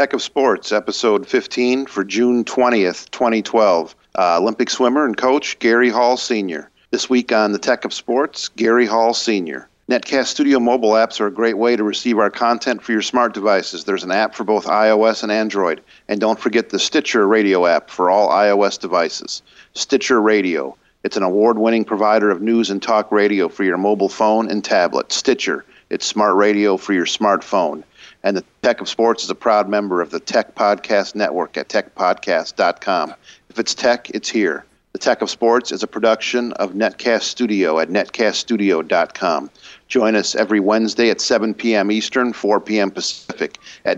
Tech of Sports, episode 15 for June 20th, 2012. Olympic swimmer and coach Gary Hall Sr. This week on the Tech of Sports, Gary Hall Sr. Netcast Studio mobile apps are a great way to receive our content for your smart devices. There's an app for both iOS and Android. And don't forget the Stitcher Radio app for all iOS devices. Stitcher Radio. It's an award-winning provider of news and talk radio for your mobile phone and tablet. Stitcher. It's smart radio for your smartphone. And the Tech of Sports is a proud member of the Tech Podcast Network at techpodcast.com. If it's tech, it's here. The Tech of Sports is a production of Netcast Studio at netcaststudio.com. Join us every Wednesday at 7 p.m. Eastern, 4 p.m. Pacific at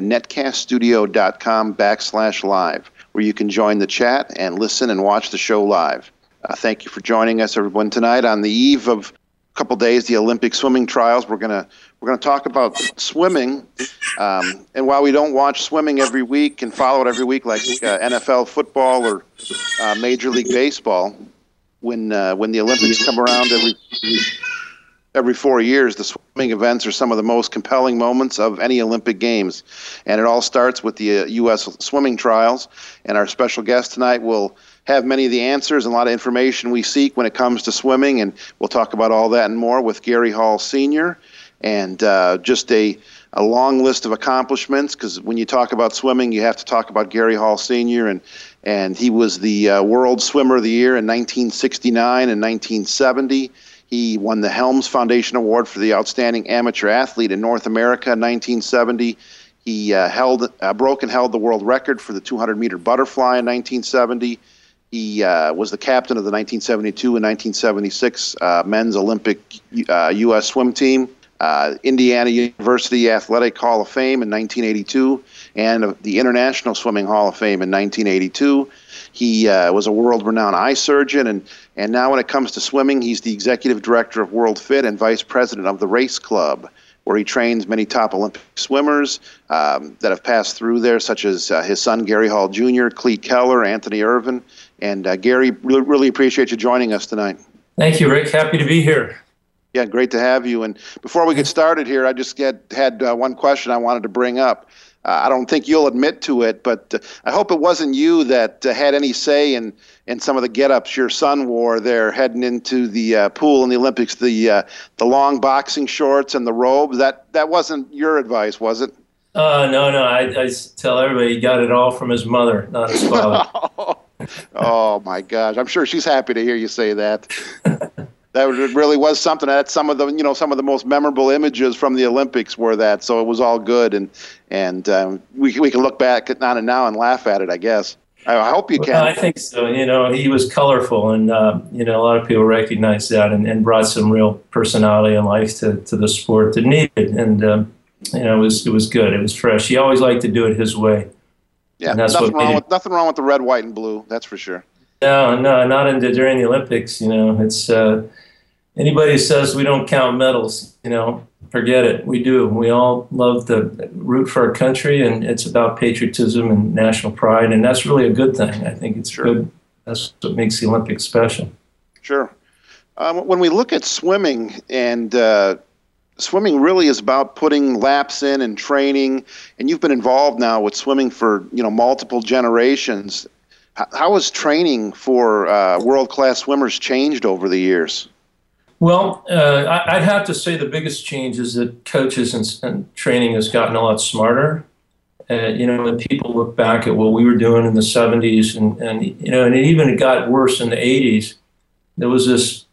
netcaststudio.com/live, where you can join the chat and listen and watch the show live. Thank you for joining us, everyone, tonight on the eve of a couple days, the Olympic swimming trials. We're gonna talk about swimming, and while we don't watch swimming every week and follow it every week like NFL football or Major League Baseball, when the Olympics come around every 4 years, the swimming events are some of the most compelling moments of any Olympic Games, and it all starts with the U.S. swimming trials. And our special guest tonight will have many of the answers and a lot of information we seek when it comes to swimming, and we'll talk about all that and more with Gary Hall Sr. And just a long list of accomplishments, because when you talk about swimming, you have to talk about Gary Hall Sr., and he was the World Swimmer of the Year in 1969 and 1970. He won the Helms Foundation Award for the Outstanding Amateur Athlete in North America in 1970. He broke and held the world record for the 200-meter butterfly in 1970. He was the captain of the 1972 and 1976 men's Olympic U.S. swim team, Indiana University Athletic Hall of Fame in 1982, and the International Swimming Hall of Fame in 1982. He was a world-renowned eye surgeon, and now when it comes to swimming, he's the executive director of World Fit and vice president of the Race Club, where he trains many top Olympic swimmers that have passed through there, such as his son Gary Hall Jr., Cleet Keller, Anthony Irvin. And Gary, really appreciate you joining us tonight. Thank you, Rick. Happy to be here. Yeah, great to have you. And before we get started here, I just had one question I wanted to bring up. I don't think you'll admit to it, but I hope it wasn't you that had any say in some of the get-ups your son wore there heading into the pool in the Olympics, the long boxing shorts and the robe. That wasn't your advice, was it? No. I tell everybody he got it all from his mother, not his father. Oh, my gosh. I'm sure she's happy to hear you say that. That really was something. That's some of the most memorable images from the Olympics were that. So it was all good, and we can look back on it now and laugh at it, I guess. I hope you can. Well, I think so. He was colorful, and a lot of people recognized that and brought some real personality and life to the sport that needed. And it was good. It was fresh. He always liked to do it his way. Yeah, nothing wrong with the red, white, and blue. That's for sure. No, not during the Olympics. It's anybody who says we don't count medals, forget it. We do. We all love to root for our country, and it's about patriotism and national pride, and that's really a good thing. I think it's good. That's what makes the Olympics special. Sure. When we look at swimming, and swimming really is about putting laps in and training, and you've been involved now with swimming for multiple generations. How has training for world-class swimmers changed over the years? Well, I'd have to say the biggest change is that coaches and training has gotten a lot smarter. When people look back at what we were doing in the 70s and it even got worse in the 80s, there was this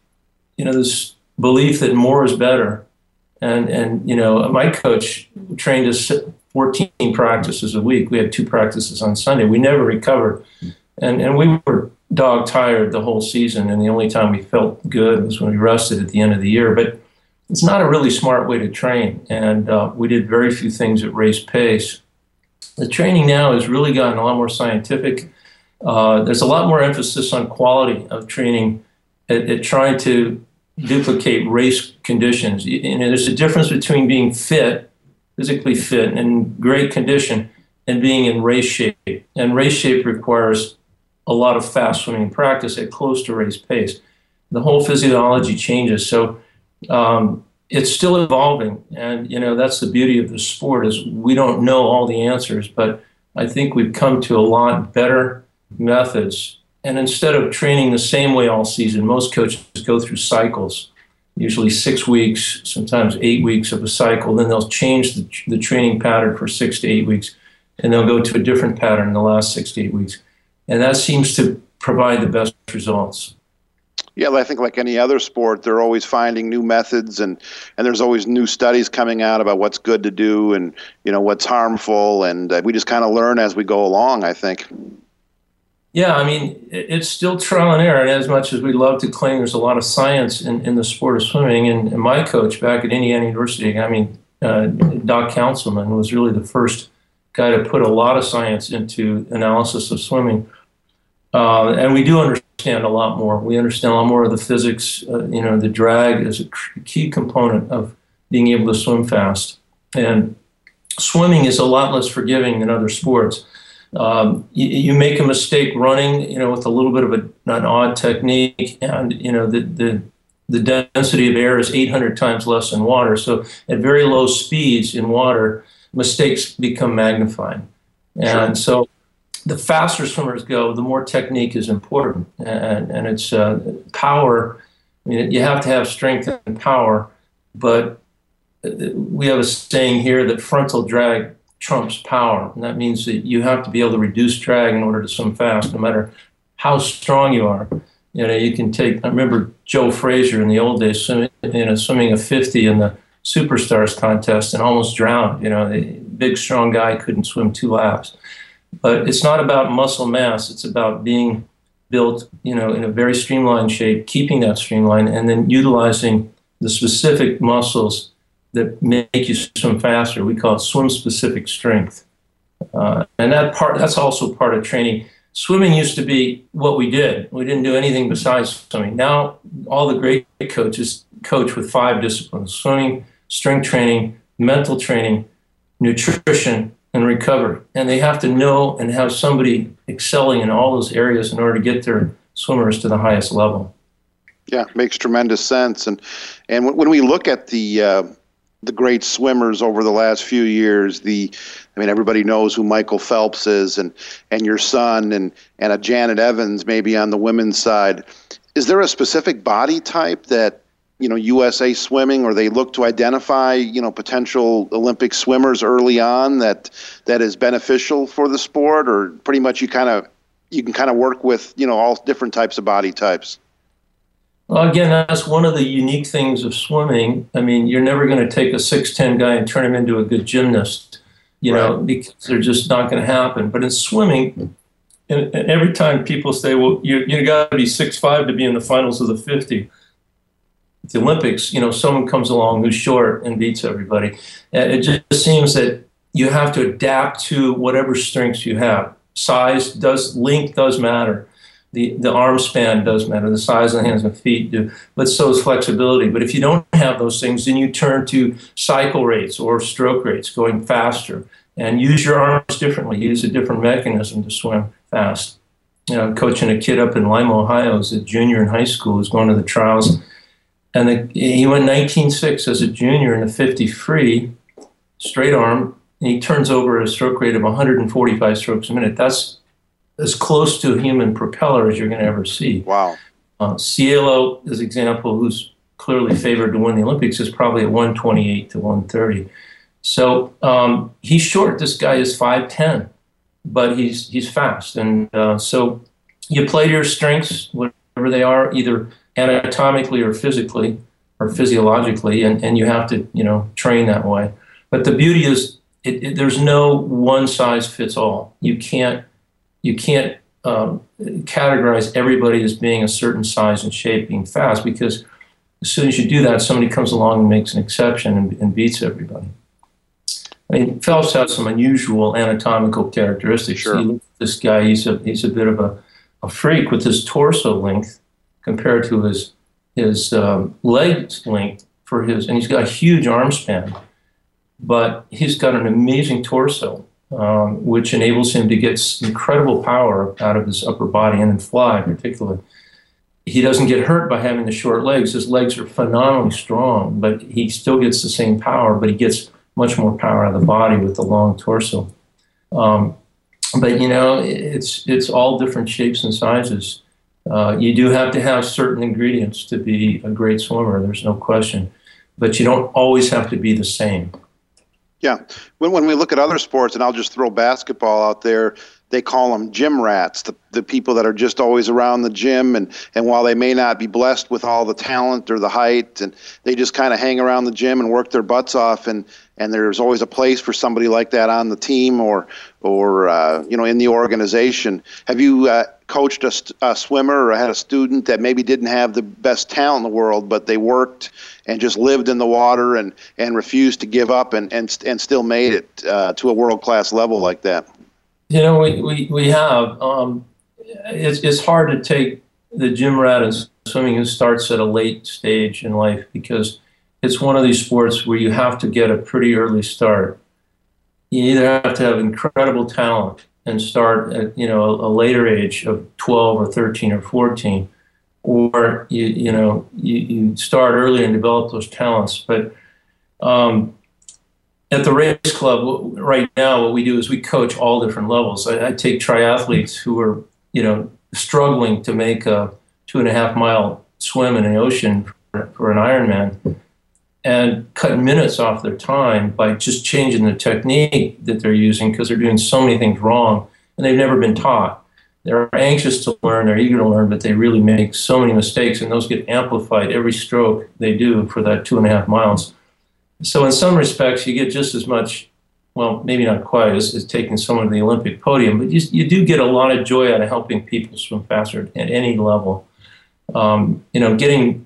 belief that more is better. And my coach trained us 14 practices a week. We had 2 practices on Sunday. We never recovered. And we were dog tired the whole season, and the only time we felt good was when we rested at the end of the year. But it's not a really smart way to train, and we did very few things at race pace. The training now has really gotten a lot more scientific. There's a lot more emphasis on quality of training at trying to duplicate race conditions. There's a difference between being fit, physically fit, and in great condition, and being in race shape. And race shape requires a lot of fast swimming practice at close to race pace. The whole physiology changes. So it's still evolving. And, that's the beauty of the sport is we don't know all the answers, but I think we've come to a lot better methods. And instead of training the same way all season, most coaches go through cycles, usually 6 weeks, sometimes 8 weeks of a cycle. Then they'll change the training pattern for 6 to 8 weeks, and they'll go to a different pattern in the last 6 to 8 weeks. And that seems to provide the best results. Yeah, I think like any other sport, they're always finding new methods, and there's always new studies coming out about what's good to do and, you know, what's harmful, and we just kind of learn as we go along, I think. Yeah, I mean, it's still trial and error, and as much as we love to claim there's a lot of science in the sport of swimming, and my coach back at Indiana University, I mean, Doc Counsilman was really the first guy to put a lot of science into analysis of swimming, and we do understand a lot more. We understand a lot more of the physics. You know, the drag is a key component of being able to swim fast, and swimming is a lot less forgiving than other sports. You make a mistake running, you know, with a little bit of an odd technique, and you know the density of air is 800 times less than water. So at very low speeds in water, mistakes become magnified, and so the faster swimmers go, the more technique is important, and it's power. I mean, you have to have strength and power, but we have a saying here that frontal drag trumps power, and that means that you have to be able to reduce drag in order to swim fast, no matter how strong you are. You know, you can take. I remember Joe Frazier in the old days, swimming a 50 in the Superstars contest and almost drowned. You know, a big, strong guy couldn't swim 2 laps. But it's not about muscle mass; it's about being built, you know, in a very streamlined shape, keeping that streamline, and then utilizing the specific muscles that make you swim faster. We call it swim-specific strength. And that's also part of training. Swimming used to be what we did. We didn't do anything besides swimming. Now, all the great coaches coach with 5 disciplines: swimming, strength training, mental training, nutrition, and recovery. And they have to know and have somebody excelling in all those areas in order to get their swimmers to the highest level. Yeah, makes tremendous sense. And when we look at the great swimmers over the last few years, I mean, everybody knows who Michael Phelps is, and your son, and a Janet Evans maybe on the women's side. Is there a specific body type that, you know, USA Swimming, or they look to identify, you know, potential Olympic swimmers early on that is beneficial for the sport, or pretty much you can kind of work with, you know, all different types of body types? Well, again, that's one of the unique things of swimming. I mean, you're never going to take a 6'10" guy and turn him into a good gymnast, you know, because they're just not going to happen. But in swimming, and every time people say, well, you got to be 6'5" to be in the finals of the 50. At the Olympics, you know, someone comes along who's short and beats everybody. And it just seems that you have to adapt to whatever strengths you have. Length does matter. The arm span does matter, the size of the hands and feet do, but so is flexibility. But if you don't have those things, then you turn to cycle rates or stroke rates, going faster, and use your arms differently, use a different mechanism to swim fast. You know, I'm coaching a kid up in Lima, Ohio, who's a junior in high school, who's going to the trials, and he went 19.6 as a junior in the 50 free, straight arm, and he turns over a stroke rate of 145 strokes a minute. That's as close to a human propeller as you're going to ever see. Wow. Cielo, as an example, who's clearly favored to win the Olympics, is probably at 128 to 130. So he's short. This guy is 5'10", but he's fast. And so you play to your strengths, whatever they are, either anatomically or physically or physiologically, and you have to, you know, train that way. But the beauty is there's no one size fits all. You can't categorize everybody as being a certain size and shape, being fast, because as soon as you do that, somebody comes along and makes an exception and beats everybody. I mean, Phelps has some unusual anatomical characteristics. Sure. You look at this guy; he's a bit of a freak with his torso length compared to his leg length and he's got a huge arm span, but he's got an amazing torso. Which enables him to get incredible power out of his upper body and then fly particularly. He doesn't get hurt by having the short legs. His legs are phenomenally strong, but he still gets the same power, but he gets much more power out of the body with the long torso. But it's all different shapes and sizes. You do have to have certain ingredients to be a great swimmer. There's no question, but you don't always have to be the same. Yeah. When we look at other sports, and I'll just throw basketball out there, they call them gym rats, the people that are just always around the gym. And while they may not be blessed with all the talent or the height, and they just kind of hang around the gym and work their butts off. And there's always a place for somebody like that on the team or in the organization. Have you coached a swimmer or had a student that maybe didn't have the best talent in the world, but they worked and just lived in the water and refused to give up and still made it to a world-class level like that? We have. It's hard to take the gym rat in swimming who starts at a late stage in life, because it's one of these sports where you have to get a pretty early start. You either have to have incredible talent and start at a later age of 12 or 13 or 14, or you start early and develop those talents. But at the race club right now, what we do is we coach all different levels. I take triathletes who are struggling to make a 2.5 mile swim in the ocean for an Ironman, and cut minutes off their time by just changing the technique that they're using, because they're doing so many things wrong and they've never been taught. They're anxious to learn, they're eager to learn, but they really make so many mistakes, and those get amplified every stroke they do for that 2.5 miles. So in some respects, you get just as much, well, maybe not quite as taking someone to the Olympic podium, but you do get a lot of joy out of helping people swim faster at any level. Getting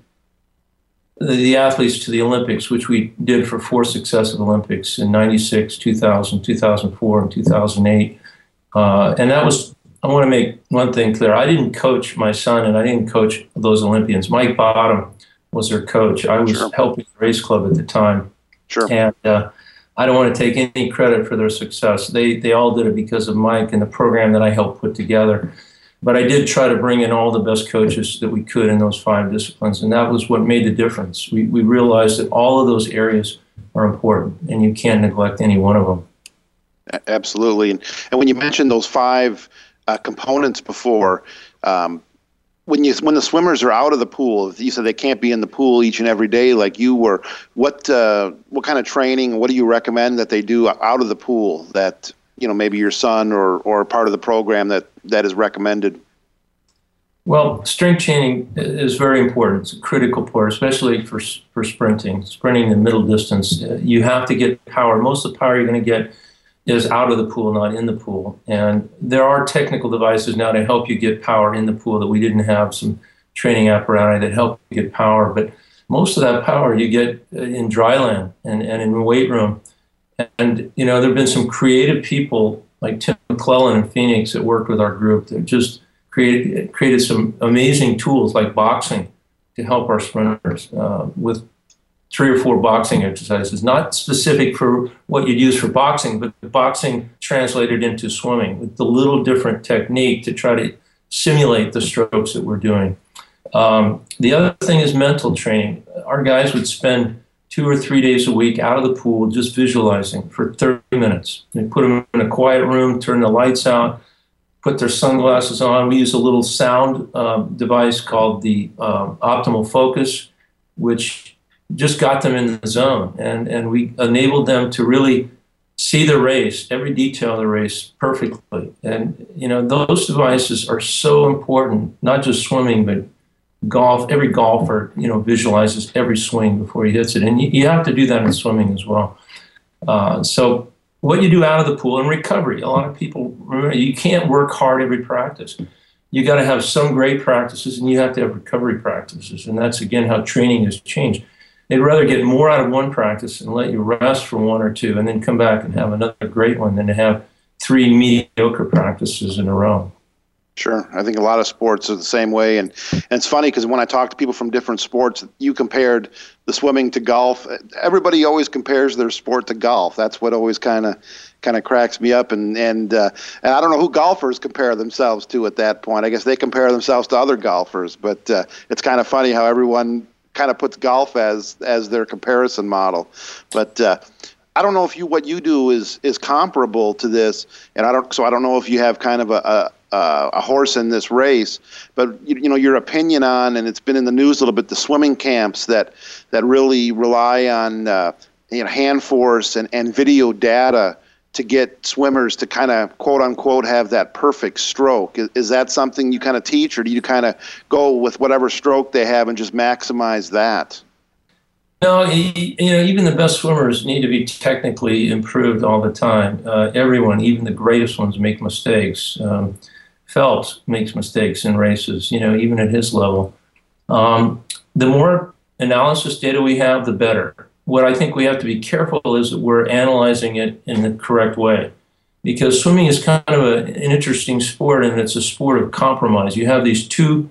the athletes to the Olympics, which we did for 4 successive Olympics in 96, 2000, 2004, and 2008. And that was, I want to make one thing clear. I didn't coach my son, and I didn't coach those Olympians. Mike Bottom was their coach. I was helping the race club at the time. Sure. And I don't want to take any credit for their success. They all did it because of Mike and the program that I helped put together. But I did try to bring in all the best coaches that we could in those 5 disciplines, and that was what made the difference. We realized that all of those areas are important, and you can't neglect any one of them. Absolutely. And when you mentioned those 5 components before, when the swimmers are out of the pool, you said they can't be in the pool each and every day like you were. What kind of training, what do you recommend that they do out of the pool that maybe your son or part of the program that is recommended? Well, strength training is very important. It's a critical part, especially for sprinting the middle distance. You have to get power. Most of the power you're going to get is out of the pool, not in the pool. And there are technical devices now to help you get power in the pool that we didn't have, some training apparatus that help you get power. But most of that power you get in dry land and in the weight room. And, there have been some creative people like Tim McClellan in Phoenix that worked with our group that just created some amazing tools like boxing to help our sprinters with 3 or 4 boxing exercises, not specific for what you'd use for boxing, but boxing translated into swimming with the little different technique to try to simulate the strokes that we're doing. The other thing is mental training. Our guys would spend 2 or 3 days a week out of the pool just visualizing for 30 minutes. They put them in a quiet room, turn the lights out, put their sunglasses on. We use a little sound device called the Optimal Focus, which just got them in the zone. And we enabled them to really see the race, every detail of the race perfectly. And, those devices are so important, not just swimming, but golf. Every golfer, visualizes every swing before he hits it. And you have to do that in swimming as well. So what you do out of the pool and recovery, a lot of people, remember, you can't work hard every practice. You got to have some great practices, and you have to have recovery practices. And that's, again, how training has changed. They'd rather get more out of one practice and let you rest for 1 or 2 and then come back and have another great one than to have 3 mediocre practices in a row. Sure. I think a lot of sports are the same way. And it's funny because when I talk to people from different sports, you compared the swimming to golf. Everybody always compares their sport to golf. That's what always kind of cracks me up. And I don't know who golfers compare themselves to at that point. I guess they compare themselves to other golfers. But it's kind of funny how everyone kind of puts golf as their comparison model. But I don't know if what you do is comparable to this, and I don't know if you have kind of a horse in this race, but you know, your opinion on, and it's been in the news a little bit, the swimming camps that really rely on hand force and video data to get swimmers to kind of quote unquote have that perfect stroke. Is that something you kind of teach, or do you kind of go with whatever stroke they have and just maximize that? No, even the best swimmers need to be technically improved all the time. Everyone, even the greatest ones, make mistakes. Phelps makes mistakes in races, even at his level. The more analysis data we have, the better. What I think we have to be careful is that we're analyzing it in the correct way, because swimming is kind of an interesting sport, and it's a sport of compromise. You have these two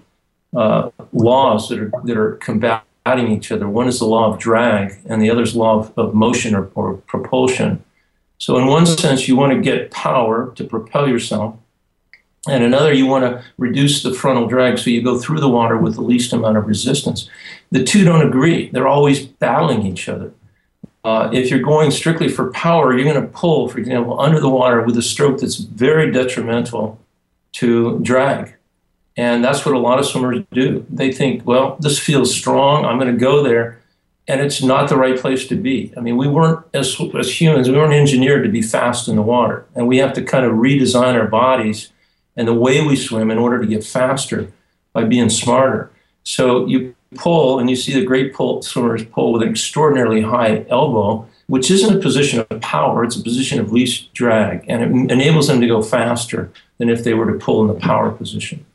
laws that are combating each other. One is the law of drag, and the other is the law of motion or propulsion. So in one sense, you want to get power to propel yourself, and another, you want to reduce the frontal drag so you go through the water with the least amount of resistance. The two don't agree. They're always battling each other. If you're going strictly for power, you're going to pull, for example, under the water with a stroke that's very detrimental to drag. And that's what a lot of swimmers do. They think, well, this feels strong, I'm going to go there. And it's not the right place to be. I mean, we weren't, as humans, we weren't engineered to be fast in the water. And we have to kind of redesign our bodies and the way we swim in order to get faster by being smarter. So you pull, and you see the great swimmers pull with an extraordinarily high elbow, which isn't a position of power, it's a position of least drag, and it enables them to go faster than if they were to pull in the power position.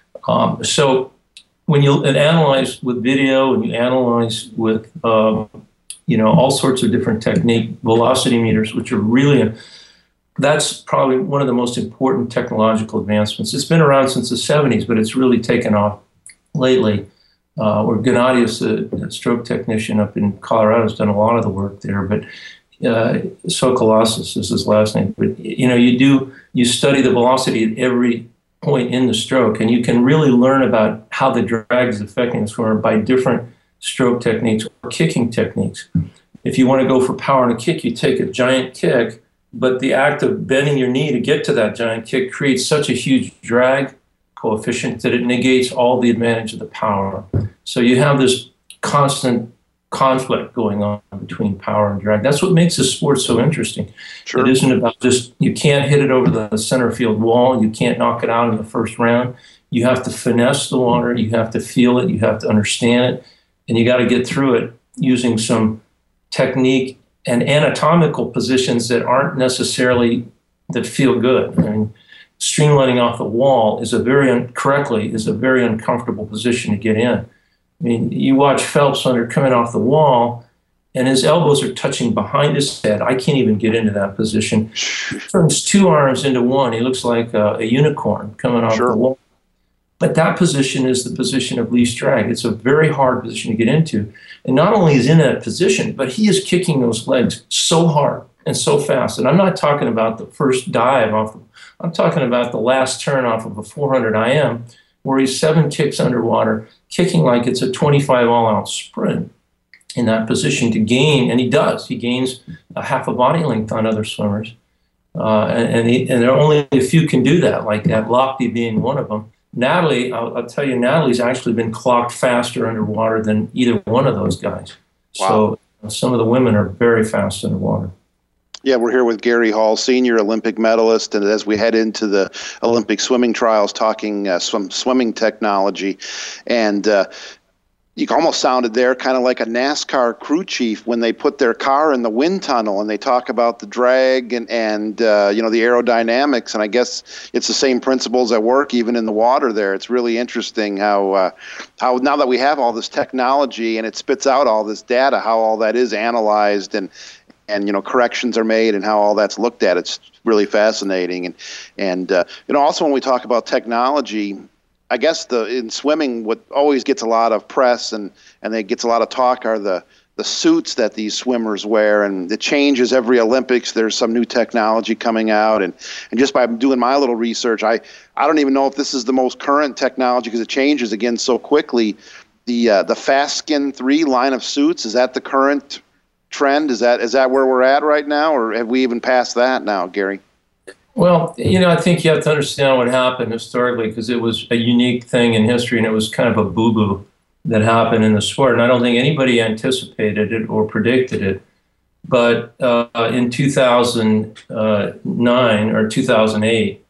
So when you analyze with video and you analyze with all sorts of different technique, velocity meters, which are really that's probably one of the most important technological advancements. It's been around since the 70s, but it's really taken off lately. Where Gennadius, a stroke technician up in Colorado, has done a lot of the work there. But Sokolossis is his last name. But you study the velocity at every point in the stroke, and you can really learn about how the drag is affecting the swimmer by different stroke techniques or kicking techniques. If you want to go for power and a kick, you take a giant kick, but the act of bending your knee to get to that giant kick creates such a huge drag coefficient that it negates all the advantage of the power. So you have this constant conflict going on between power and drag. That's what makes this sport so interesting. Sure. It isn't about just, you can't hit it over the center field wall, you can't knock it out in the first round. You have to finesse the water, you have to feel it, you have to understand it, and you got to get through it using some technique and anatomical positions that aren't necessarily, that feel good. I mean, streamlining off the wall is a very uncomfortable position to get in. I mean, you watch Phelps coming off the wall, and his elbows are touching behind his head. I can't even get into that position. He turns two arms into one. He looks like a unicorn coming off the wall. But that position is the position of least drag. It's a very hard position to get into. And not only is he in that position, but he is kicking those legs so hard and so fast. And I'm not talking about the first dive I'm talking about the last turn off of a 400 IM, where he's 7 kicks underwater, kicking like it's a 25 all-out sprint in that position to gain, and he does. He gains a half a body length on other swimmers. And there are only a few can do that, like that, Lochte being one of them. Natalie, I'll tell you, Natalie's actually been clocked faster underwater than either one of those guys. Wow. So some of the women are very fast underwater. Yeah, we're here with Gary Hall, senior Olympic medalist, and as we head into the Olympic swimming trials, talking swimming technology, and you almost sounded there kind of like a NASCAR crew chief when they put their car in the wind tunnel and they talk about the drag and the aerodynamics, and I guess it's the same principles at work even in the water there. It's really interesting how now that we have all this technology and it spits out all this data, how all that is analyzed and corrections are made and how all that's looked at. It's really fascinating. And also when we talk about technology, I guess in swimming, what always gets a lot of press and it gets a lot of talk are the suits that these swimmers wear, and it changes every Olympics. There's some new technology coming out, and just by doing my little research, I don't even know if this is the most current technology because it changes again so quickly. The Fast Skin 3 line of suits, is that the current trend? Is that where we're at right now, or have we even passed that now, Gary? Well, I think you have to understand what happened historically, because it was a unique thing in history, and it was kind of a boo-boo that happened in the sport. And I don't think anybody anticipated it or predicted it. But in 2009 or 2008,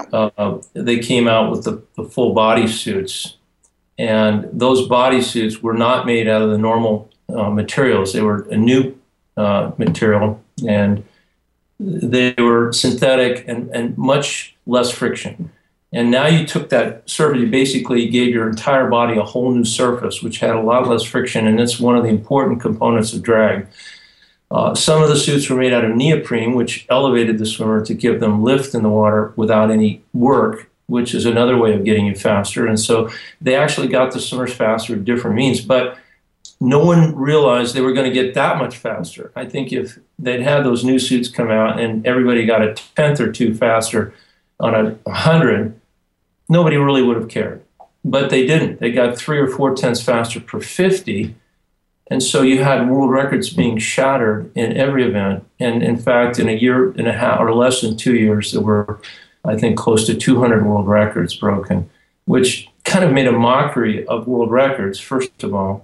they came out with the full body suits. And those body suits were not made out of the normal materials. They were a new material, and they were synthetic and much less friction. And now you took that surface, you basically gave your entire body a whole new surface, which had a lot less friction, and it's one of the important components of drag. Some of the suits were made out of neoprene, which elevated the swimmer to give them lift in the water without any work, which is another way of getting you faster. And so they actually got the swimmers faster with different means, but no one realized they were going to get that much faster. I think if they'd had those new suits come out and everybody got a tenth or two faster on 100, nobody really would have cared. But they didn't. They got 3 or 4 tenths faster per 50. And so you had world records being shattered in every event. And in fact, in a year and a half, or less than 2 years, there were, I think, close to 200 world records broken, which kind of made a mockery of world records. First of all,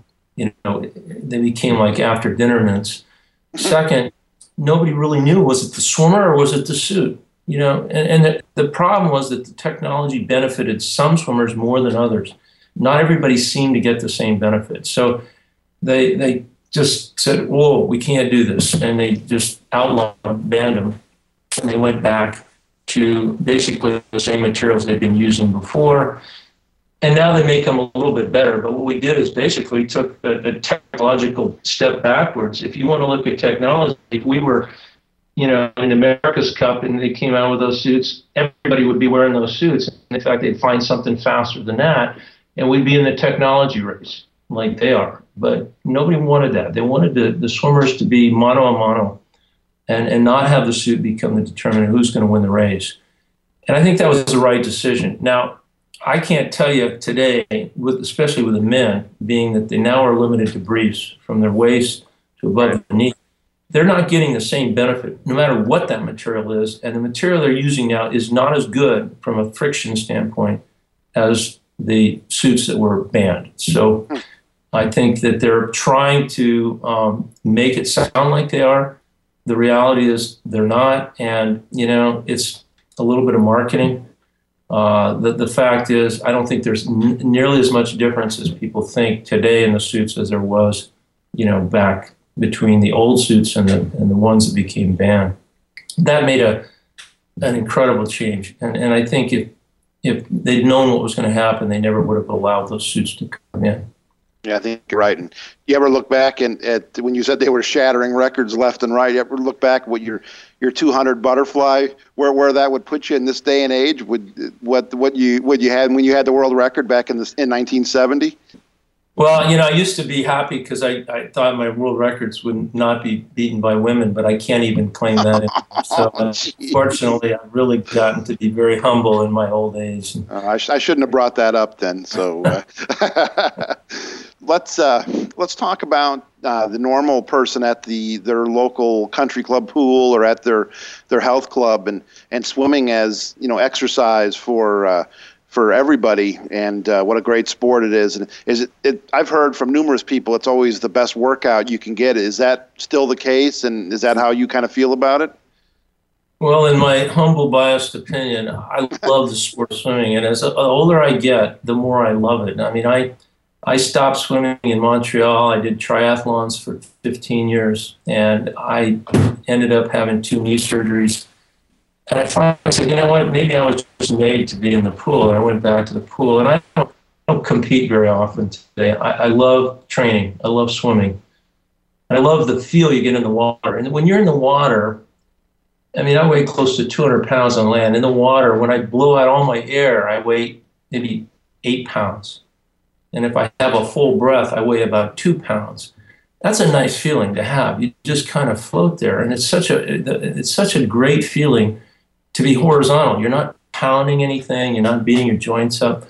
they became like after dinner mints. Second, nobody really knew, was it the swimmer or was it the suit? And the problem was that the technology benefited some swimmers more than others. Not everybody seemed to get the same benefit. So they just said, whoa, we can't do this. And they just outlawed, banned them. And they went back to basically the same materials they'd been using before. And now they make them a little bit better. But what we did is basically took a technological step backwards. If you want to look at technology, if we were, in the America's Cup and they came out with those suits, everybody would be wearing those suits. In fact, they'd find something faster than that, and we'd be in the technology race like they are. But nobody wanted that. They wanted the swimmers to be mano a mano and not have the suit become the determinant of who's going to win the race. And I think that was the right decision. Now, I can't tell you today, especially with the men, being that they now are limited to briefs from their waist to above the knee. They're not getting the same benefit, no matter what that material is. And the material they're using now is not as good from a friction standpoint as the suits that were banned. So I think that they're trying to make it sound like they are. The reality is they're not. And, it's a little bit of marketing. The fact is, I don't think there's nearly as much difference as people think today in the suits as there was, back between the old suits and the ones that became banned. That made an incredible change. And I think if they'd known what was going to happen, they never would have allowed those suits to come in. Yeah, I think you're right. And you ever look back at when you said they were shattering records left and right? You ever look back at what your 200 butterfly, where that would put you in this day and age? What you had when you had the world record back in 1970? Well, I used to be happy because I thought my world records would not be beaten by women, but I can't even claim that anymore. So fortunately, I've really gotten to be very humble in my old age. I shouldn't have brought that up then. So let's talk about the normal person at their local country club pool or at their health club and swimming as exercise for everybody, and what a great sport it is. And I've heard from numerous people it's always the best workout you can get. Is that still the case, and is that how you kind of feel about it? Well, in my humble, biased opinion, I love the sport of swimming, and as the older I get, the more I love it. I mean, I stopped swimming in Montreal. I did triathlons for 15 years, and I ended up having 2 knee surgeries. And I finally said, you know what, maybe I was just made to be in the pool. And I went back to the pool. And I don't compete very often today. I love training. I love swimming. And I love the feel you get in the water. And when you're in the water, I mean, I weigh close to 200 pounds on land. In the water, when I blow out all my air, I weigh maybe 8 pounds. And if I have a full breath, I weigh about 2 pounds. That's a nice feeling to have. You just kind of float there. And it's such a great feeling to be horizontal. You're not pounding anything. You're not beating your joints up.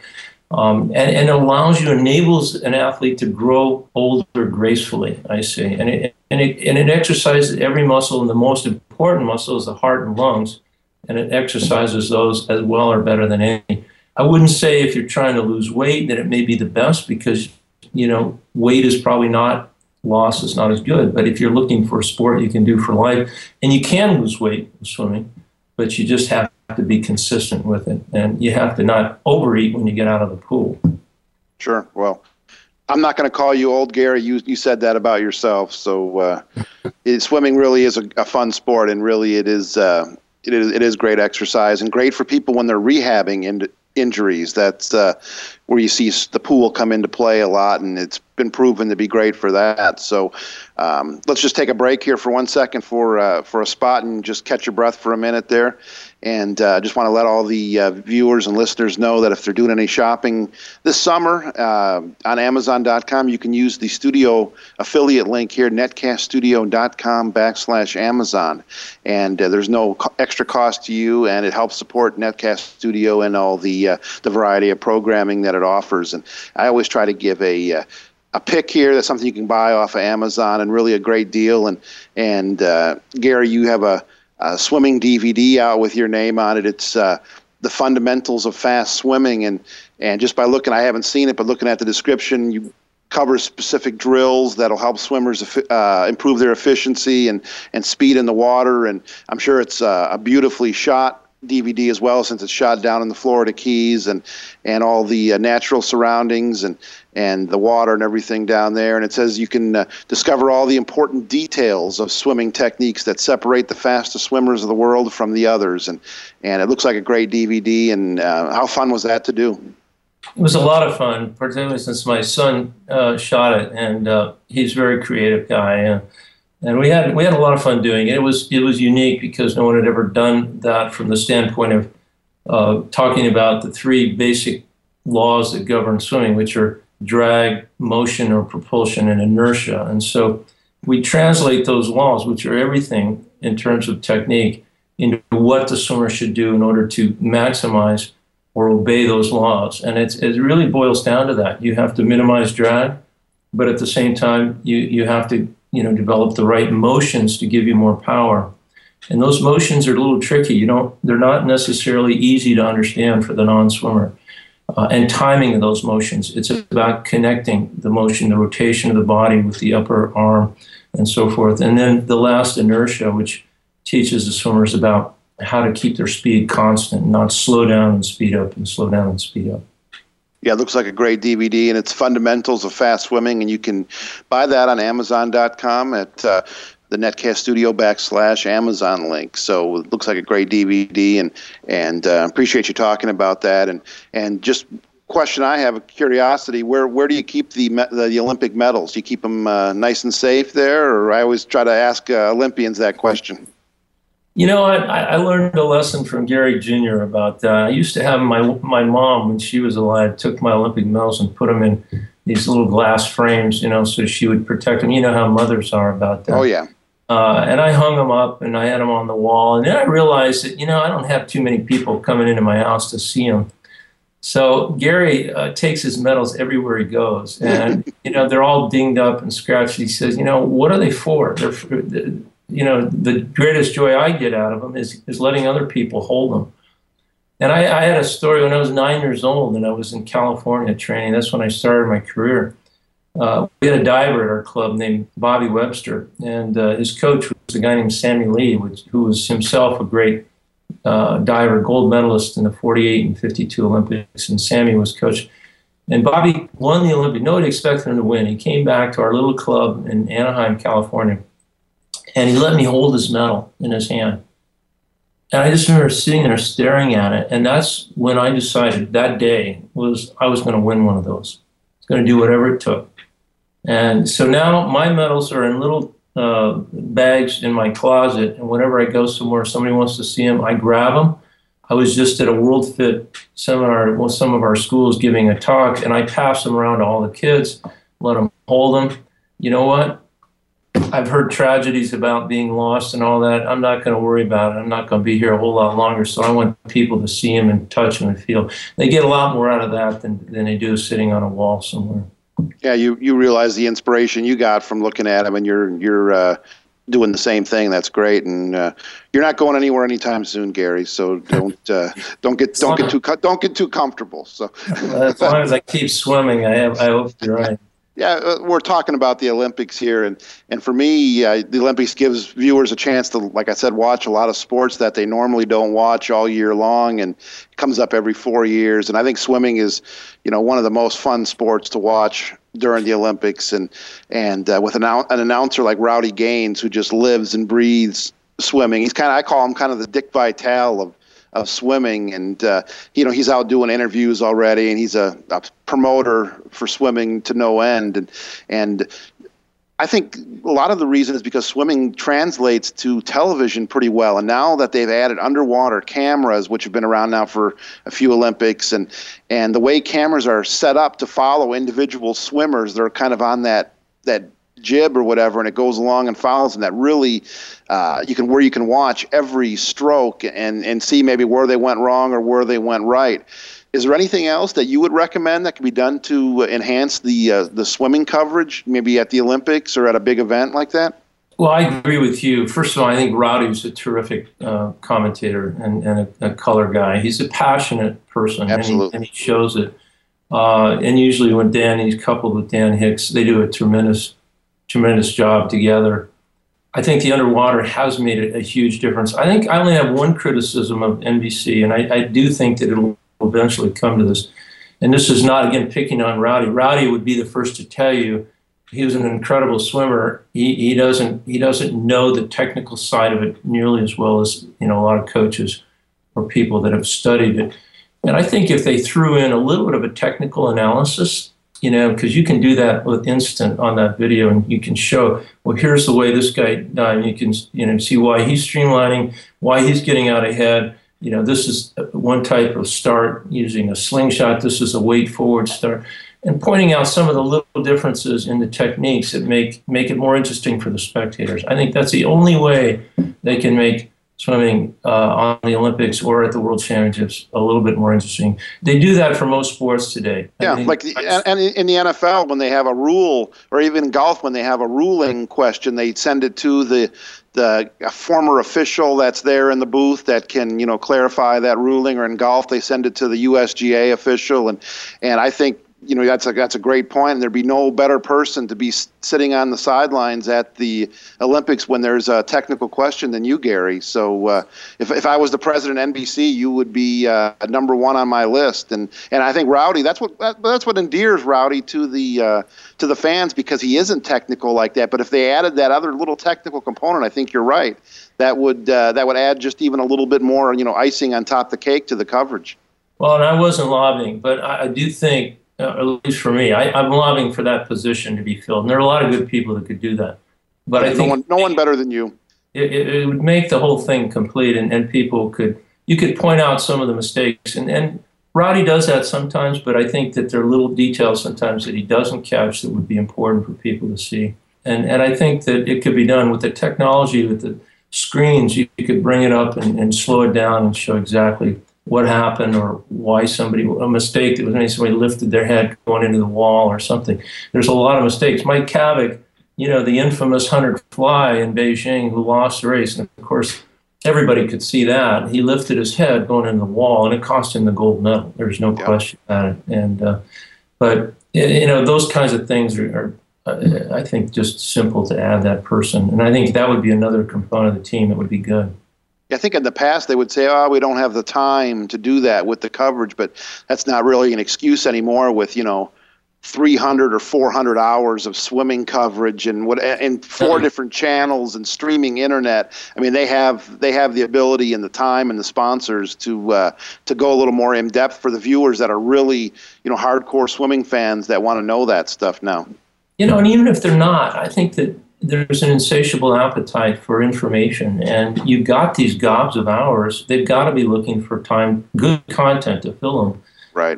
and allows you, enables an athlete to grow older gracefully, I say. And it exercises every muscle, and the most important muscle is the heart and lungs, and it exercises those as well or better than any. I wouldn't say if you're trying to lose weight that it may be the best, because, weight is probably not, loss is not as good. But if you're looking for a sport you can do for life, and you can lose weight in swimming, but you just have to be consistent with it, and you have to not overeat when you get out of the pool. Sure. Well, I'm not going to call you old, Gary. You said that about yourself. So swimming really is a fun sport, and really it is great exercise, and great for people when they're rehabbing injuries. That's where you see the pool come into play a lot, and it's been proven to be great for that. So let's just take a break here for 1 second for a spot, and just catch your breath for a minute there. And just want to let all the viewers and listeners know that if they're doing any shopping this summer on Amazon.com, you can use the studio affiliate link here, netcaststudio.com/Amazon. And there's no extra cost to you, and it helps support Netcast Studio and all the variety of programming that it offers. And I always try to give a pick here. That's something you can buy off of Amazon, and really a great deal. And Gary, you have a swimming DVD out with your name on it. It's the fundamentals of fast swimming, and just by looking, I haven't seen it, but looking at the description, you cover specific drills that'll help swimmers improve their efficiency and speed in the water. And I'm sure it's a beautifully shot DVD as well, since it's shot down in the Florida Keys, and all the natural surroundings and the water and everything down there. And it says you can discover all the important details of swimming techniques that separate the fastest swimmers of the world from the others. And it looks like a great DVD. And how fun was that to do? It was a lot of fun, particularly since my son shot it, and he's a very creative guy. And we had a lot of fun doing it. It was unique because no one had ever done that from the standpoint of talking about the three basic laws that govern swimming, which are drag, motion or propulsion, and inertia. And so we translate those laws, which are everything in terms of technique, into what the swimmer should do in order to maximize or obey those laws. And it really boils down to that. You have to minimize drag, but at the same time, you have to develop the right motions to give you more power. And those motions are a little tricky. They're not necessarily easy to understand for the non-swimmer. And timing of those motions. It's about connecting the motion, the rotation of the body with the upper arm, and so forth. And then the last, inertia, which teaches the swimmers about how to keep their speed constant, not slow down and speed up and slow down and speed up. Yeah, it looks like a great DVD, and it's fundamentals of fast swimming, and you can buy that on Amazon.com at the Netcast Studio /Amazon link. So it looks like a great DVD, and appreciate you talking about that. And just question I have, a curiosity, where do you keep the Olympic medals? Do you keep them nice and safe there? Or I always try to ask Olympians that question. I learned a lesson from Gary Jr. about that. I used to have my mom, when she was alive, took my Olympic medals and put them in these little glass frames, so she would protect them. You know how mothers are about that. Oh, yeah. And I hung them up, and I had them on the wall. And then I realized that, I don't have too many people coming into my house to see them. So Gary takes his medals everywhere he goes. And, they're all dinged up and scratched. He says, what are they for? They're the greatest joy I get out of them is letting other people hold them. And I had a story when I was 9 years old, and I was in California training. That's when I started my career. We had a diver at our club named Bobby Webster, and his coach was a guy named Sammy Lee, who was himself a great diver, gold medalist in the 48 and 52 Olympics, and Sammy was coach. And Bobby won the Olympic. Nobody expected him to win. He came back to our little club in Anaheim, California, and he let me hold his medal in his hand. And I just remember sitting there staring at it, and that's when I decided that day I was going to win one of those. I was going to do whatever it took. And so now my medals are in little bags in my closet, and whenever I go somewhere, somebody wants to see them, I grab them. I was just at a World Fit seminar at some of our schools giving a talk, and I pass them around to all the kids, let them hold them. You know what? I've heard tragedies about being lost and all that. I'm not going to worry about it. I'm not going to be here a whole lot longer. So I want people to see him and touch him and feel. They get a lot more out of that than they do sitting on a wall somewhere. Yeah, you realize the inspiration you got from looking at him, and you're doing the same thing. That's great, and you're not going anywhere anytime soon, Gary. So don't get too comfortable. So as long as I keep swimming, I hope you're right. Yeah, we're talking about the Olympics here, and for me, the Olympics gives viewers a chance to, like I said, watch a lot of sports that they normally don't watch all year long, and it comes up every 4 years. And I think swimming is, one of the most fun sports to watch during the Olympics, and with an announcer like Rowdy Gaines, who just lives and breathes swimming. I call him kind of the Dick Vitale of swimming, and he's out doing interviews already, and he's a promoter for swimming to no end, and I think a lot of the reason is because swimming translates to television pretty well, and now that they've added underwater cameras, which have been around now for a few Olympics, and the way cameras are set up to follow individual swimmers, they're kind of on that jib or whatever, and it goes along and follows, and that really you can watch every stroke and see maybe where they went wrong or where they went right. Is there anything else that you would recommend that can be done to enhance the swimming coverage, maybe at the Olympics or at a big event like that? Well, I agree with you. First of all, I think Rowdy's a terrific commentator and a color guy. He's a passionate person. Absolutely. And he shows it. And usually when he's coupled with Dan Hicks, they do a tremendous job together. I think the underwater has made a huge difference. I think I only have one criticism of NBC, and I do think that it'll eventually come to this. And this is not, again, picking on Rowdy. Rowdy would be the first to tell you he was an incredible swimmer. He doesn't know the technical side of it nearly as well as a lot of coaches or people that have studied it. And I think if they threw in a little bit of a technical analysis, because you can do that with instant on that video, and you can show, well, here's the way this guy done. You can see why he's streamlining, why he's getting out ahead. This is one type of start using a slingshot. This is a weight forward start, and pointing out some of the little differences in the techniques that make it more interesting for the spectators. I think that's the only way they can make swimming on the Olympics or at the World Championships a little bit more interesting. They do that for most sports today. Yeah, and in the NFL, when they have a rule, or even in golf, when they have a ruling question, they send it to the former official that's there in the booth that can clarify that ruling. Or in golf, they send it to the USGA official, and I think that's a great point. And there'd be no better person to be sitting on the sidelines at the Olympics when there's a technical question than you, Gary. So if I was the president of NBC, you would be number one on my list. And I think Rowdy, that's what endears Rowdy to the fans, because he isn't technical like that. But if they added that other little technical component, I think you're right. That would add just even a little bit more icing on top of the cake to the coverage. Well, and I wasn't lobbying, but I do think, at least for me, I'm lobbying for that position to be filled. And there are a lot of good people that could do that. But I think no one better than you. It would make the whole thing complete, and people you could point out some of the mistakes. And Rowdy does that sometimes, but I think that there are little details sometimes that he doesn't catch that would be important for people to see. And I think that it could be done with the technology, with the screens. You could bring it up and slow it down and show exactly what happened, or why a mistake that was made, somebody lifted their head going into the wall or something. There's a lot of mistakes. Mike Kavik, the infamous 100 fly in Beijing, who lost the race, and of course everybody could see that. He lifted his head going into the wall, and it cost him the gold medal. There's no question about it. And but those kinds of things are I think just simple to add that person, and I think that would be another component of the team that would be good. I think in the past they would say, we don't have the time to do that with the coverage, but that's not really an excuse anymore with, 300 or 400 hours of swimming coverage and 4 different channels and streaming internet. I mean, they have the ability and the time and the sponsors to go a little more in depth for the viewers that are really, hardcore swimming fans that want to know that stuff now. And even if they're not, I think that there's an insatiable appetite for information, and you've got these gobs of hours. They've got to be looking for good content to fill them, right? Which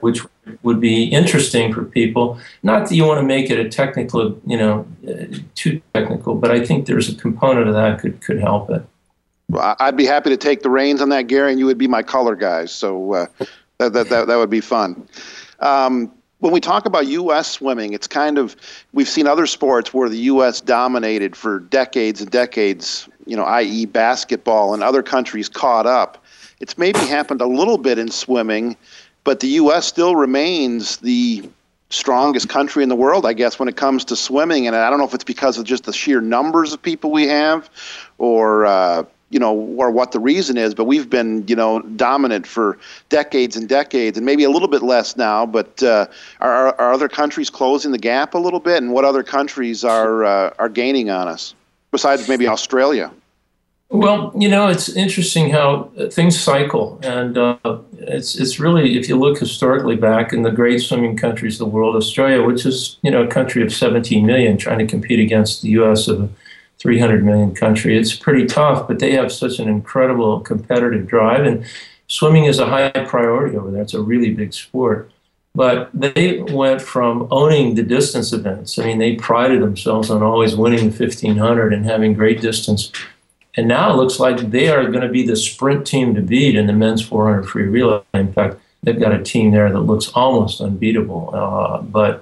would be interesting for people. Not that you want to make it a technical, too technical, but I think there's a component of that could help it. Well, I'd be happy to take the reins on that, Gary, and you would be my color guys. So that would be fun. When we talk about U.S. swimming, it's we've seen other sports where the U.S. dominated for decades and decades, i.e. basketball, and other countries caught up. It's maybe happened a little bit in swimming, but the U.S. still remains the strongest country in the world, I guess, when it comes to swimming. And I don't know if it's because of just the sheer numbers of people we have or what the reason is, but we've been, dominant for decades and decades, and maybe a little bit less now. But are other countries closing the gap a little bit, and what other countries are gaining on us besides maybe Australia? Well, it's interesting how things cycle, and it's really, if you look historically back in the great swimming countries of the world, Australia, which is a country of 17 million, trying to compete against the U.S. of a 300 million country. It's pretty tough, but they have such an incredible competitive drive, and swimming is a high priority over there. It's a really big sport. But they went from owning the distance events. I mean, they prided themselves on always winning the 1500 and having great distance. And now it looks like they are going to be the sprint team to beat in the men's 400 free relay. In fact, they've got a team there that looks almost unbeatable. But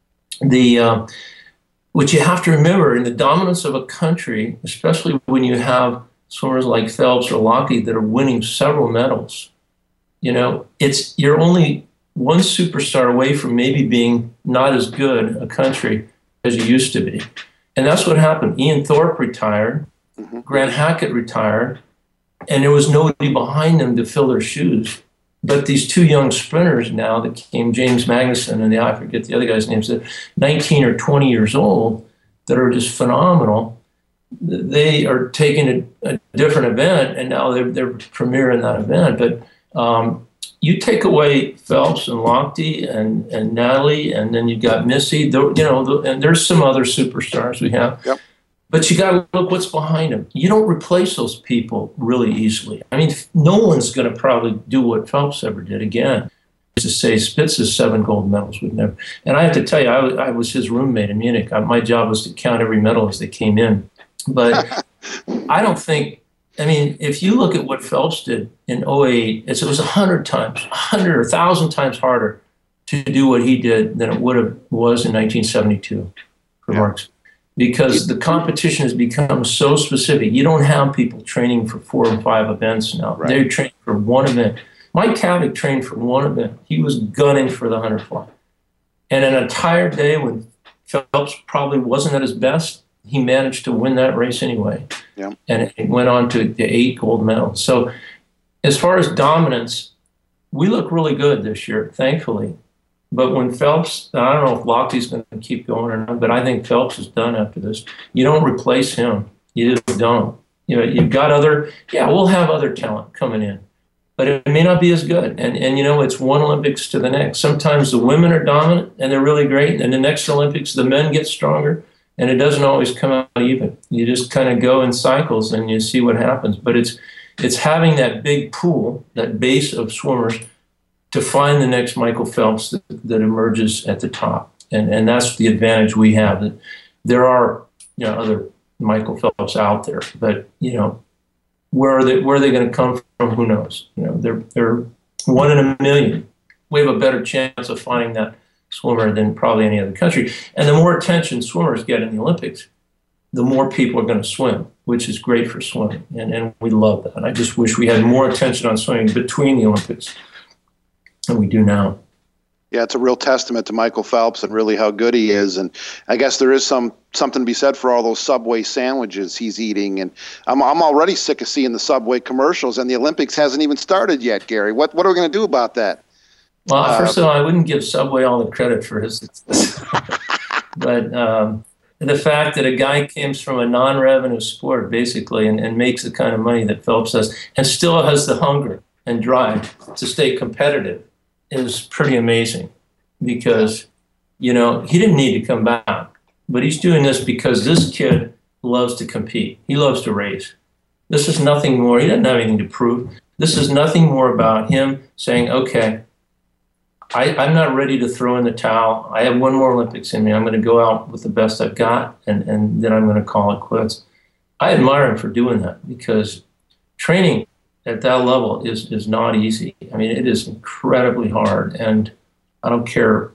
what you have to remember in the dominance of a country, especially when you have swimmers like Phelps or Lochte that are winning several medals, you're only one superstar away from maybe being not as good a country as you used to be. And that's what happened. Ian Thorpe retired, Grant Hackett retired, and there was nobody behind them to fill their shoes. But these two young sprinters now that came, James Magnuson and I forget the other guy's names, that 19 or 20 years old, that are just phenomenal. They are taking a different event, and now they're premier in that event. But you take away Phelps and Lochte and Natalie, and then you've got Missy, and there's some other superstars we have. Yep. But you got to look what's behind them. You don't replace those people really easily. I mean, no one's going to probably do what Phelps ever did again. To say Spitz's 7 gold medals would never. And I have to tell you, I was his roommate in Munich. My job was to count every medal as they came in. But I don't think, if you look at what Phelps did in 2008, it was 100 or 1,000 times harder to do what he did than it was in 1972 for Marks. Because the competition has become so specific. You don't have people training for 4 and 5 events now. Right. They're training for one event. Mike Kavik trained for one event. He was gunning for the 100 fly. And an entire day when Phelps probably wasn't at his best, he managed to win that race anyway. Yeah. And it went on to the 8 gold medals. So as far as dominance, we look really good this year, thankfully. But when Phelps, I don't know if Lochte's going to keep going or not, but I think Phelps is done after this. You don't replace him. You just don't. You've got we'll have other talent coming in, but it may not be as good. And it's one Olympics to the next. Sometimes the women are dominant and they're really great. And the next Olympics, the men get stronger, and it doesn't always come out even. You just kind of go in cycles and you see what happens. But it's having that big pool, that base of swimmers, to find the next Michael Phelps that emerges at the top. And that's the advantage we have. That there are other Michael Phelps out there, but where are they going to come from? Who knows? They're 1 in a million. We have a better chance of finding that swimmer than probably any other country. And the more attention swimmers get in the Olympics, the more people are going to swim, which is great for swimming. And we love that. And I just wish we had more attention on swimming between the Olympics than we do now. Yeah, it's a real testament to Michael Phelps and really how good he is. And I guess there is something to be said for all those Subway sandwiches he's eating. And I'm already sick of seeing the Subway commercials, and the Olympics hasn't even started yet, Gary. What are we going to do about that? Well, first of all, I wouldn't give Subway all the credit for his success. But the fact that a guy comes from a non-revenue sport, basically, and makes the kind of money that Phelps does, and still has the hunger and drive to stay competitive, is pretty amazing, because, he didn't need to come back, but he's doing this because this kid loves to compete. He loves to race. This is nothing more. He doesn't have anything to prove. This is nothing more about him saying, okay, I'm not ready to throw in the towel. I have one more Olympics in me. I'm going to go out with the best I've got, and then I'm going to call it quits. I admire him for doing that, because training at that level is not easy. I mean, it is incredibly hard, and I don't care,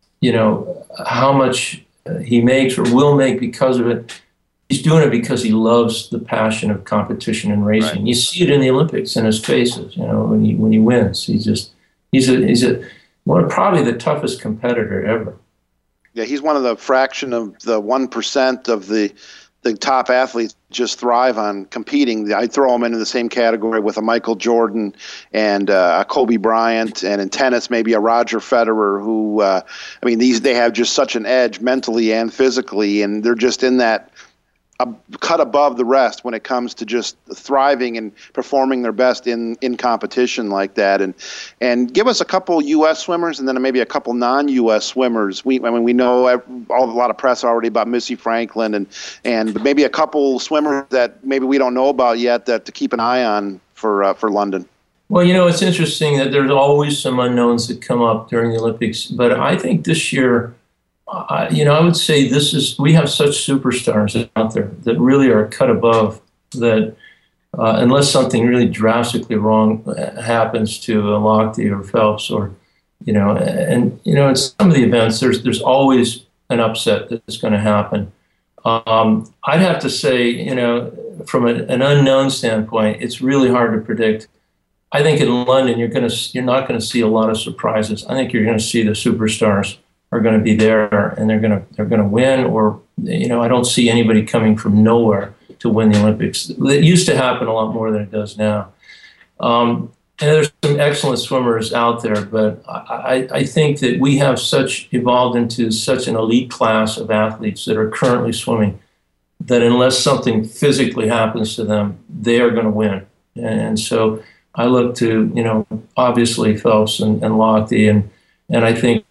how much he makes or will make because of it. He's doing it because he loves the passion of competition and racing. Right. You see it in the Olympics in his faces. When he wins, he's probably the toughest competitor ever. Yeah, he's one of the fraction of the 1% of the top athletes just thrive on competing. I throw him into the same category with a Michael Jordan and a Kobe Bryant, and in tennis maybe a Roger Federer, who they have just such an edge mentally and physically, and they're just in that cut above the rest when it comes to just thriving and performing their best in competition like that. And give us a couple U.S. swimmers and then maybe a couple non-U.S. swimmers. We know a lot of press already about Missy Franklin and maybe a couple swimmers that maybe we don't know about yet that to keep an eye on for London. Well, it's interesting that there's always some unknowns that come up during the Olympics, but I think this year, I would say we have such superstars out there that really are cut above that, unless something really drastically wrong happens to Lochte or Phelps in some of the events, there's always an upset that's going to happen. I'd have to say, from an unknown standpoint, it's really hard to predict. I think in London, you're not going to see a lot of surprises. I think you're going to see the superstars are going to be there, and they're going to win. Or I don't see anybody coming from nowhere to win the Olympics. It used to happen a lot more than it does now. And there's some excellent swimmers out there, but I think that we have evolved into such an elite class of athletes that are currently swimming that unless something physically happens to them, they are going to win. And so I look to obviously Phelps and Lochte, and I think.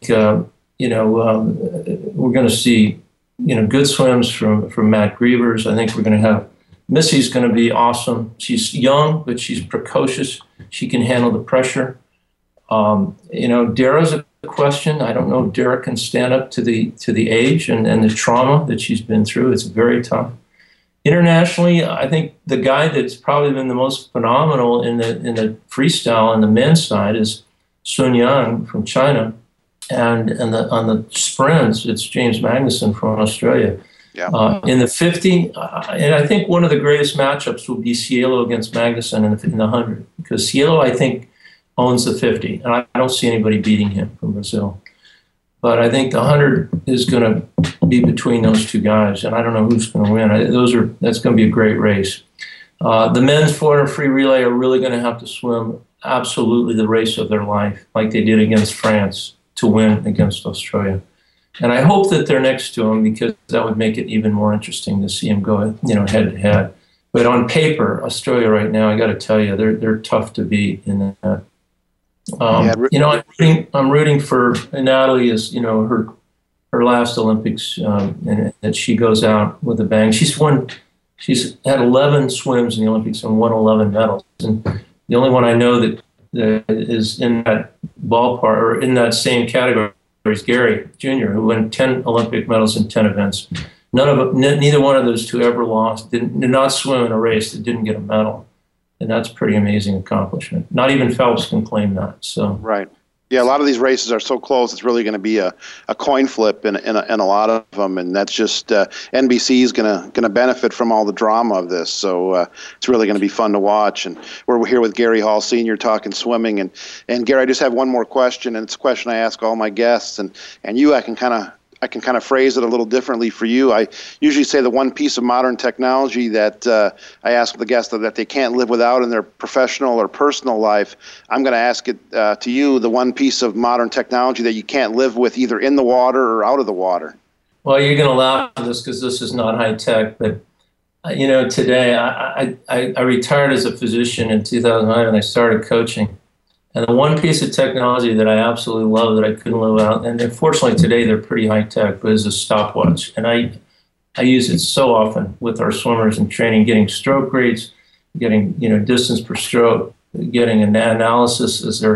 We're going to see, good swims from Matt Grievers. I think we're going to have Missy's going to be awesome. She's young, but she's precocious. She can handle the pressure. Dara's a question. I don't know if Dara can stand up to the age and the trauma that she's been through. It's very tough. Internationally, I think the guy that's probably been the most phenomenal in the freestyle on the men's side is Sun Yang from China. And on the sprints, it's James Magnuson from Australia. Yeah. In the 50, and I think one of the greatest matchups will be Cielo against Magnuson in the 100, because Cielo, I think, owns the 50, and I don't see anybody beating him from Brazil. But I think the 100 is going to be between those two guys, and I don't know who's going to win. That's going to be a great race. The men's 400 free relay are really going to have to swim absolutely the race of their life, like they did against France, to win against Australia. And I hope that they're next to him, because that would make it even more interesting to see him go, head to head. But on paper, Australia right now, I got to tell you, they're tough to beat in that. I'm rooting for Natalie as her last Olympics, and that she goes out with a bang. She's had 11 swims in the Olympics and won 11 medals. And the only one I know that is in that ballpark or in that same category is Gary Jr., who won 10 Olympic medals in 10 events. Neither one of those two ever lost, did not swim in a race that didn't get a medal. And that's a pretty amazing accomplishment. Not even Phelps can claim that. So right. Yeah, a lot of these races are so close, it's really going to be a coin flip in a lot of them, and that's just NBC is going to benefit from all the drama of this. So it's really going to be fun to watch. And we're here with Gary Hall Sr. talking swimming. And Gary, I just have one more question, and it's a question I ask all my guests, and you, I can kind of phrase it a little differently for you. I usually say the one piece of modern technology that I ask the guests that they can't live without in their professional or personal life. I'm going to ask it to you, the one piece of modern technology that you can't live with either in the water or out of the water. Well, you're going to laugh at this because this is not high tech, but today I retired as a physician in 2009 and I started coaching. And the one piece of technology that I absolutely love that I couldn't live without, and unfortunately today they're pretty high tech, but is a stopwatch. And I use it so often with our swimmers in training, getting stroke rates, getting distance per stroke, getting an analysis as they're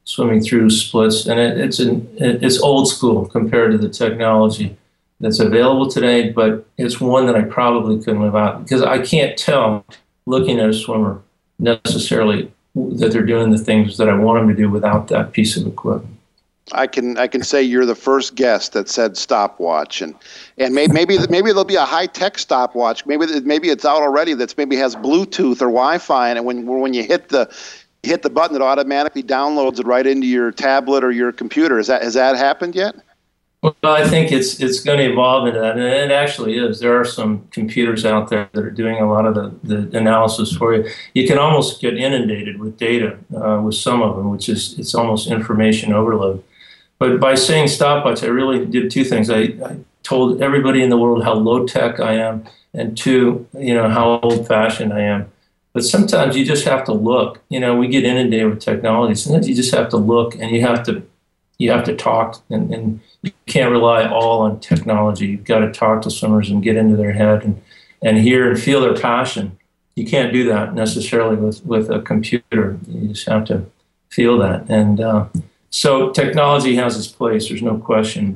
swimming through splits, and it's old school compared to the technology that's available today, but it's one that I probably couldn't live out because I can't tell looking at a swimmer necessarily that they're doing the things that I want them to do without that piece of equipment. I can say you're the first guest that said stopwatch, and maybe there'll be a high-tech stopwatch. Maybe it's out already. That's maybe has Bluetooth or Wi-Fi, and when you hit the button, it automatically downloads it right into your tablet or your computer. Has that happened yet? Well, I think it's going to evolve into that, and it actually is. There are some computers out there that are doing a lot of the analysis for you. You can almost get inundated with data with some of them, it's almost information overload. But by saying stopwatch, I really did two things. I told everybody in the world how low-tech I am, and two, how old-fashioned I am. But sometimes you just have to look. We get inundated with technology. Sometimes you just have to look, and you have to talk, and you can't rely all on technology. You've got to talk to swimmers and get into their head and hear and feel their passion. You can't do that necessarily with a computer. You just have to feel that. And so technology has its place. There's no question.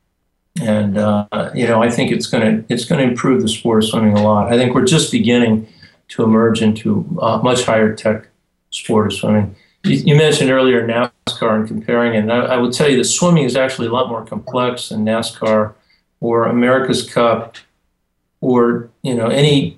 I think it's going to improve the sport of swimming a lot. I think we're just beginning to emerge into a much higher tech sport of swimming. You mentioned earlier NASCAR and comparing it, and I would tell you that swimming is actually a lot more complex than NASCAR or America's Cup or any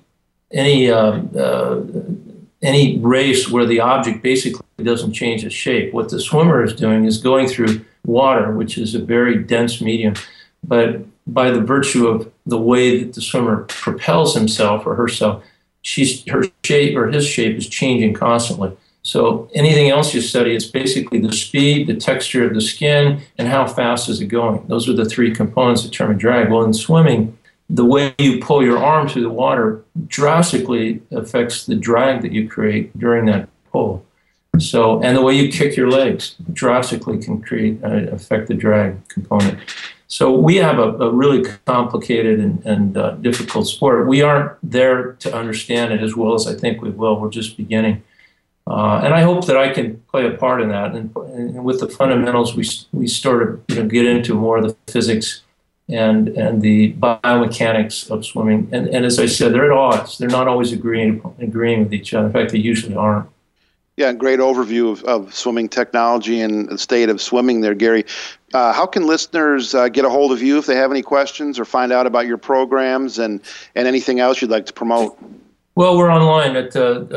race where the object basically doesn't change its shape. What the swimmer is doing is going through water, which is a very dense medium, but by the virtue of the way that the swimmer propels himself or herself, her shape or his shape is changing constantly. So anything else you study, it's basically the speed, the texture of the skin, and how fast is it going. Those are the three components that determine drag. Well, in swimming, the way you pull your arm through the water drastically affects the drag that you create during that pull. So, and the way you kick your legs drastically can affect the drag component. So we have a really complicated and difficult sport. We aren't there to understand it as well as I think we will. We're just beginning. And I hope that I can play a part in that. And with the fundamentals, we sort of get into more of the physics and the biomechanics of swimming. And as I said, they're at odds. They're not always agreeing with each other. In fact, they usually aren't. Yeah, great overview of swimming technology and the state of swimming there, Gary. How can listeners get a hold of you if they have any questions or find out about your programs and anything else you'd like to promote? Well, we're online at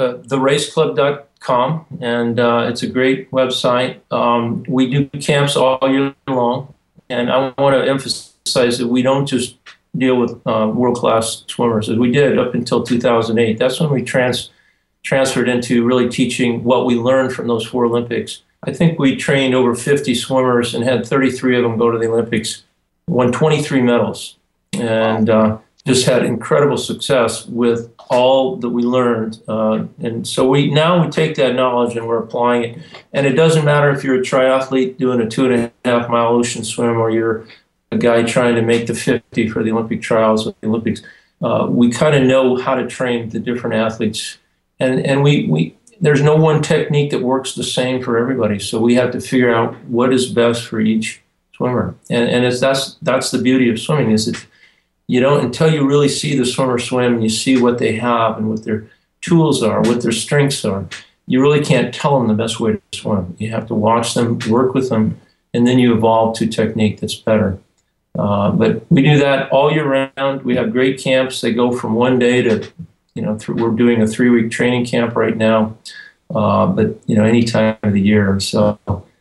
theraceclub.com, and it's a great website. We do camps all year long, and I want to emphasize that we don't just deal with world-class swimmers, as we did up until 2008. That's when we transferred into really teaching what we learned from those 4 Olympics. I think we trained over 50 swimmers and had 33 of them go to the Olympics, won 23 medals, and just had incredible success with all that we learned. And so we take that knowledge and we're applying it. And it doesn't matter if you're a triathlete doing a 2.5 mile ocean swim or you're a guy trying to make the 50 for the Olympic trials or the Olympics. We kind of know how to train the different athletes. And we there's no one technique that works the same for everybody. So we have to figure out what is best for each swimmer. And that's the beauty of swimming, is that you don't, until you really see the swimmer swim and you see what they have and what their tools are, what their strengths are, you really can't tell them the best way to swim. You have to watch them, work with them, and then you evolve to technique that's better. But we do that all year round. We have great camps. They go from one day to, we're doing a 3-week training camp right now, but any time of the year. So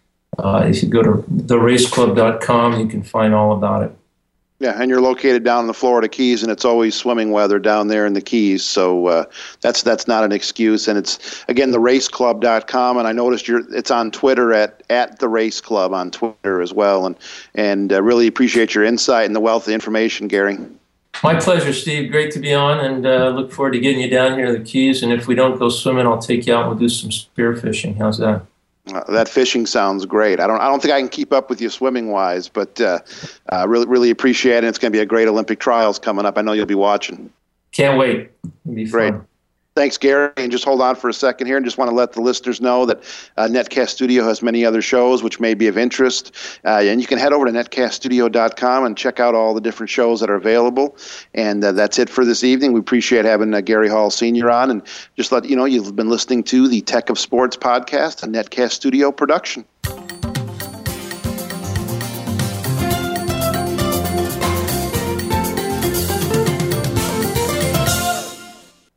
if you go to theraceclub.com, you can find all about it. Yeah, and you're located down in the Florida Keys, and it's always swimming weather down there in the Keys, so that's not an excuse. And it's, again, theraceclub.com, and I noticed it's on Twitter at the Race Club on Twitter as well, and really appreciate your insight and the wealth of information, Gary. My pleasure, Steve. Great to be on, and look forward to getting you down here to the Keys. And if we don't go swimming, I'll take you out and we'll do some spearfishing. How's that? That fishing sounds great. I don't think I can keep up with you swimming wise, but really appreciate it. It's going to be a great Olympic trials coming up. I know you'll be watching. Can't wait. It'll be fun. Great. Thanks, Gary. And just hold on for a second here, and just want to let the listeners know that Netcast Studio has many other shows which may be of interest. And you can head over to netcaststudio.com and check out all the different shows that are available. And that's it for this evening. We appreciate having Gary Hall Sr. on. And just let you know, you've been listening to the Tech of Sports podcast, a Netcast Studio production.